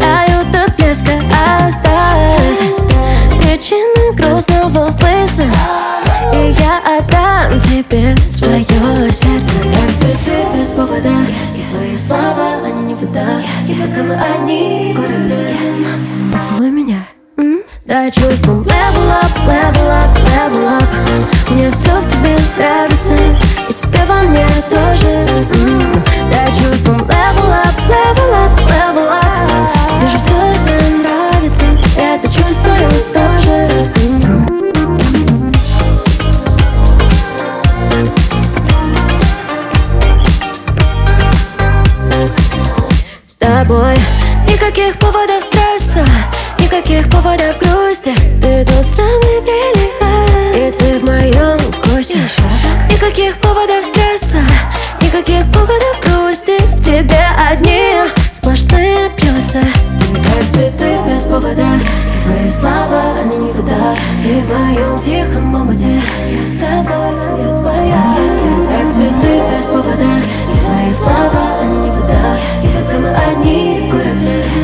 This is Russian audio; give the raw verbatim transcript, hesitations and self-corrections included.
теряю тут блеска. Оставь причины грустного ввыса, и я отдам тебе свое сердце. Как цветы без повода, и твои слова, они не вода. И пока мы одни в городе, поцелуй меня. Дай чувствам level up, level up, level up. Мне все в тебе нравится, и тебе во мне тоже. м-м. Дай чувствам level up, level up, level up. Тебе же все это нравится, я это чувствую тоже. м-м. С тобой никаких поводов стресса, никаких поводов грусти. Ты тот самый бриллиант, и ты в моем вкусе. Никаких поводов стресса, никаких поводов грусти. В тебе одни сплошные плюсы. Ты как цветы без повода, и твои слова, они не вода. Ты в моем тихом омуте, я с тобой, я твоя. Ты как цветы без повода, и твои слова, они не вода. И пока мы одни в городе,